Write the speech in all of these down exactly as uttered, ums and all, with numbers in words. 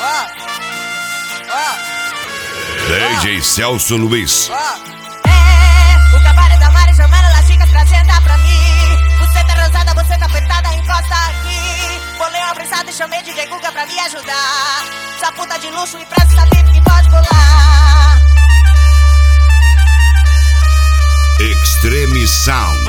D J Celso Luiz. É, o cabaré da Mari chamando as chicas pra sentar pra mim. Você tá rosada, você tá apertada, encosta aqui. Bolei uma prensada e chamei D J Guga pra me ajudar. Sua puta de luxo e presta essa pipa que pode pular. Extreme Sound.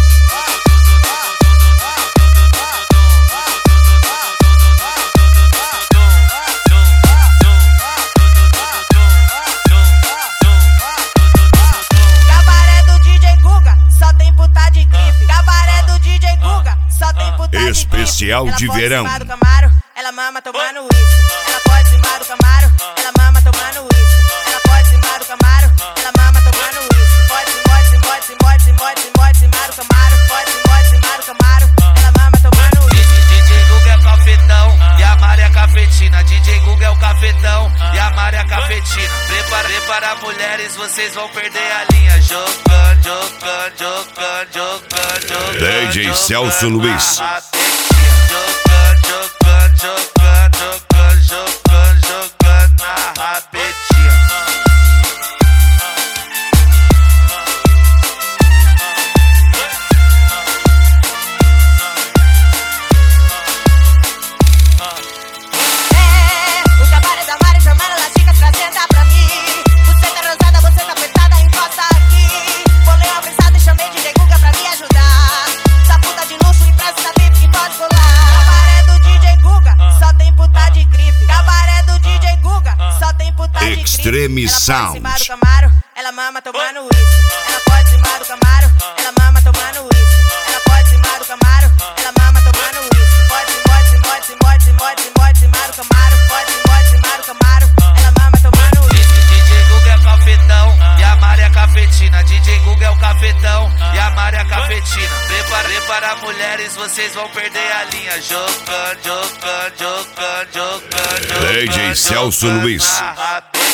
Especial de verão. Ela pode cima do Camaro, ela mama tomando uísque. Ela pode cima do Camaro, ela mama tomando uísque. Ela pode cima do Camaro, ela mama tomando uísque. Pode, pode, pode, pode, pode, pode cima do Camaro. Pode, pode, cima do Camaro, ela mama tomando uísque. D J Guga é cafetão e a Mari é cafetina. D J Guga é o cafetão e a Mari é cafetina. Prepara, prepara mulheres, vocês vão perder a linha. Jogando, jogando, jogando, jogando, jogando. D J Celso Luiz. Jogando, jogando, jogando, jogando, jogando, jogando na rapetinha. É, o cabaré da Mari chamando as chicas pra sentar pra mim. Você tá rosada, você tá apertada, encosta aqui. Bolei uma prensada e chamei D J Guga pra me ajudar. Essa puta de luxo e presta essa pipa que pode pular. Extreme Sound. Ela pode cima do Camaro, ela mama tomando uísque. Ela pode cima do Camaro, ela mama tomando uísque. Ela pode cima do Camaro, ela mama tomando uísque. Pode, pode, pode, pode, pode, pode cima do Camaro. Pode, pode, cima do Camaro, ela mama tomando uísque. D J Guga é cafetão e a Mari é cafetina. D J Guga é o cafetão e a Mari é cafetina. Prepara, prepara mulheres, vocês vão perder a linha. Jogando, jogando, jogando, jogando. D J Celso Luiz.